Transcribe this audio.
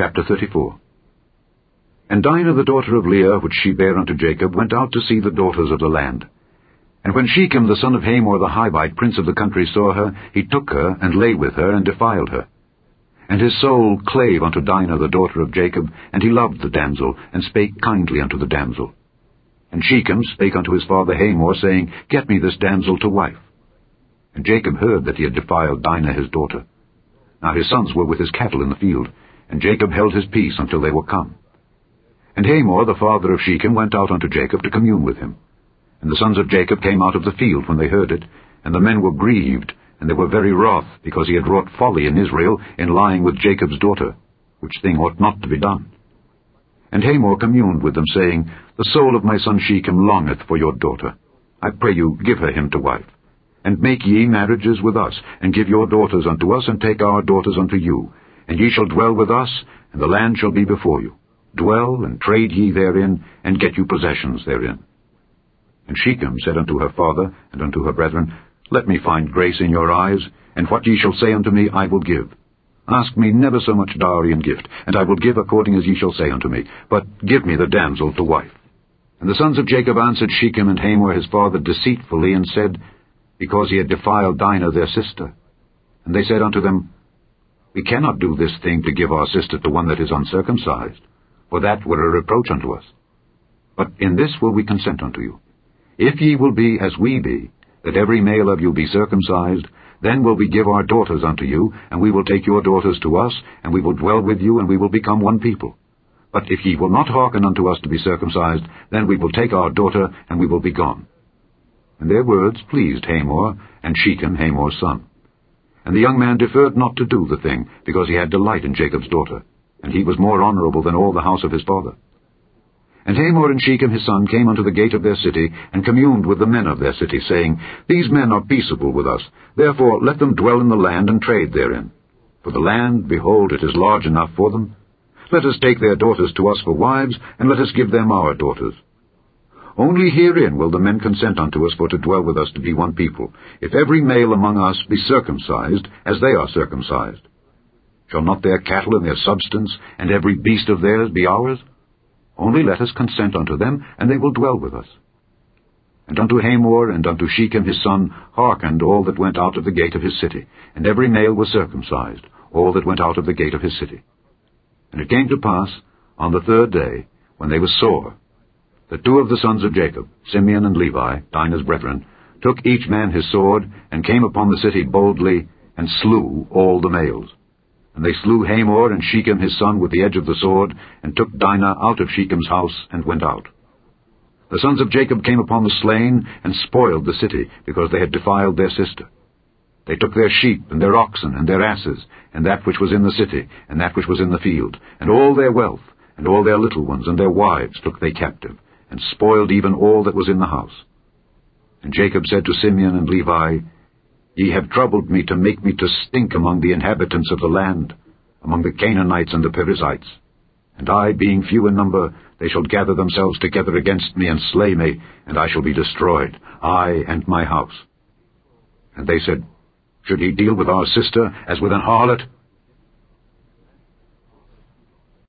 Chapter 34. And Dinah the daughter of Leah, which she bare unto Jacob, went out to see the daughters of the land. And when Shechem the son of Hamor the Hivite, prince of the country, saw her, he took her, and lay with her, and defiled her. And his soul clave unto Dinah the daughter of Jacob, and he loved the damsel, and spake kindly unto the damsel. And Shechem spake unto his father Hamor, saying, Get me this damsel to wife. And Jacob heard that he had defiled Dinah his daughter. Now his sons were with his cattle in the field, and Jacob held his peace until they were come. And Hamor the father of Shechem went out unto Jacob to commune with him. And the sons of Jacob came out of the field when they heard it, and the men were grieved, and they were very wroth, because he had wrought folly in Israel in lying with Jacob's daughter, which thing ought not to be done. And Hamor communed with them, saying, The soul of my son Shechem longeth for your daughter. I pray you, give her him to wife. And make ye marriages with us, and give your daughters unto us, and take our daughters unto you. And ye shall dwell with us, and the land shall be before you. Dwell, and trade ye therein, and get you possessions therein. And Shechem said unto her father, and unto her brethren, Let me find grace in your eyes, and what ye shall say unto me I will give. Ask me never so much dowry and gift, and I will give according as ye shall say unto me. But give me the damsel to wife. And the sons of Jacob answered Shechem and Hamor his father deceitfully, and said, Because he had defiled Dinah their sister. And they said unto them, We cannot do this thing to give our sister to one that is uncircumcised, for that were a reproach unto us. But in this will we consent unto you. If ye will be as we be, that every male of you be circumcised, then will we give our daughters unto you, and we will take your daughters to us, and we will dwell with you, and we will become one people. But if ye will not hearken unto us to be circumcised, then we will take our daughter, and we will be gone. And their words pleased Hamor, and Shechem Hamor's son. And the young man deferred not to do the thing, because he had delight in Jacob's daughter, and he was more honorable than all the house of his father. And Hamor and Shechem his son came unto the gate of their city, and communed with the men of their city, saying, These men are peaceable with us, therefore let them dwell in the land and trade therein. For the land, behold, it is large enough for them. Let us take their daughters to us for wives, and let us give them our daughters. Only herein will the men consent unto us for to dwell with us to be one people, if every male among us be circumcised, as they are circumcised. Shall not their cattle and their substance, and every beast of theirs, be ours? Only let us consent unto them, and they will dwell with us. And unto Hamor and unto Shechem his son hearkened all that went out of the gate of his city, and every male was circumcised, all that went out of the gate of his city. And it came to pass, on the third day, when they were sore, that two of the sons of Jacob, Simeon and Levi, Dinah's brethren, took each man his sword, and came upon the city boldly, and slew all the males. And they slew Hamor and Shechem his son with the edge of the sword, and took Dinah out of Shechem's house, and went out. The sons of Jacob came upon the slain, and spoiled the city, because they had defiled their sister. They took their sheep, and their oxen, and their asses, and that which was in the city, and that which was in the field, and all their wealth, and all their little ones, and their wives took they captive, and spoiled even all that was in the house. And Jacob said to Simeon and Levi, Ye have troubled me to make me to stink among the inhabitants of the land, among the Canaanites and the Perizzites. And I, being few in number, they shall gather themselves together against me and slay me, and I shall be destroyed, I and my house. And they said, Should he deal with our sister as with an harlot?